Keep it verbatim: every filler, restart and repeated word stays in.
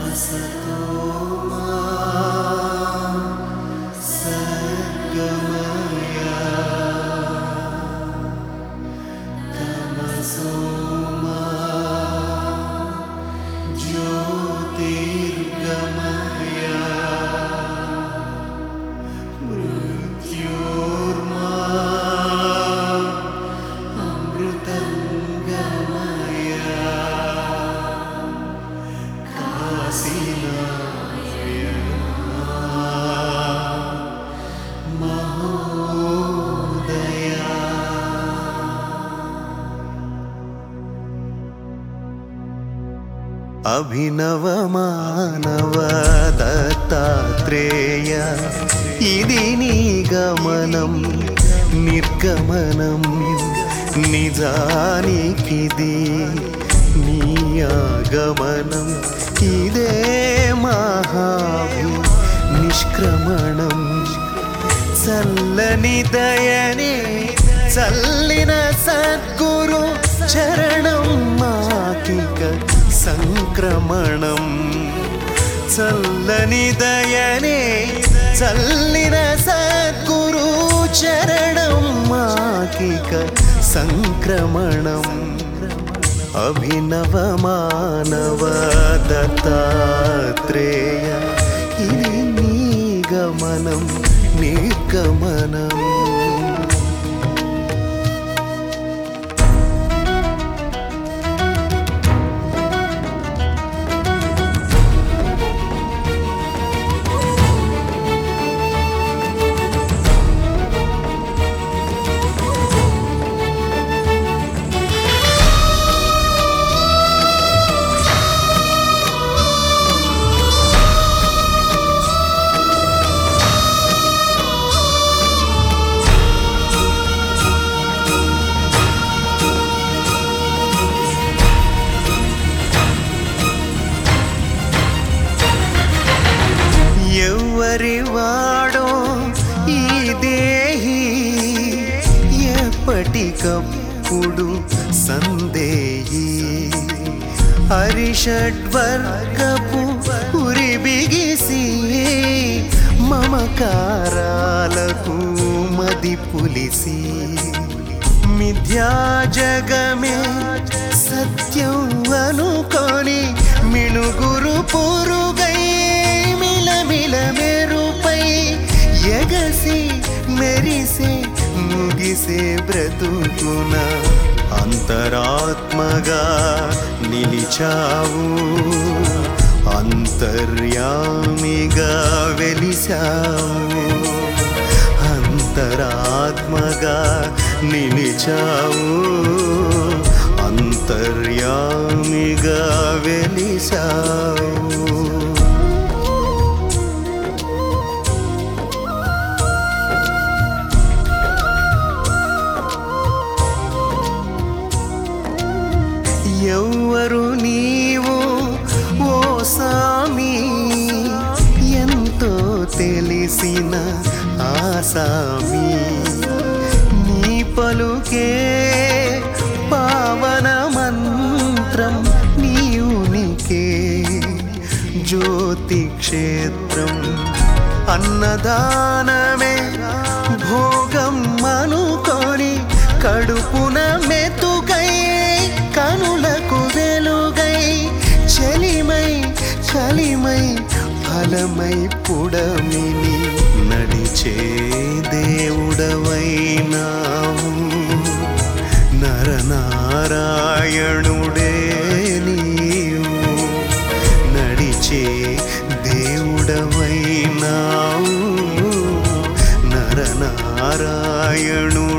అభినవ మానవ దత్తాత్రేయ ఇది నీ గమనం నిర్గమనం నిజానికిది నీ ఆగమనం ఇదే మహాభి నిష్క్రమణం చల్లని దయనే చల్లిన సద్గురు చరణం మాకిక సంక్రమణం చల్లని దయనే చల్లిన సద్గురు చరణం మాకిక సంక్రమణం అభినవ మానవ దత్తాత్రేయ ఇది నీ గమనం నిర్గమనం ఎవరివాడో ఈ దేహి ఎప్పటికప్పుడు సందేహి హరిషడ్వర్గపు ఉరి బిగిసి మమకారాలకు మది పులిసి మిథ్యా జగమే సత్యం అనుకొని మిణుగురు పురుగై మిలమిల మెరుపై ఎగసి మెరిసే ముగిసే బ్రతుకున అంతరాత్మగా నిలిచావు అంతర్యామిగా వెలిసావు అంతరాత్మగా నిలిచావు అంతర్యామిగా వెలిసావు ఎవ్వరు నీవు ఓ సామి ఎంతో తెలిసిన ఆసామి నీ పలుకే పావన మంత్రం నీ ఉనికే జ్యోతి క్షేత్రం అన్నదానమే భోగం అనుకొని కడుపున మెతుకై కనులకు వెలుగై చలిమై చలిమై ఫలమై పుడమిని నడిచే దేవుడవైనావు నరనారాయణుడే నీవు నడిచే దేవుడవైనావు నరనారాయణు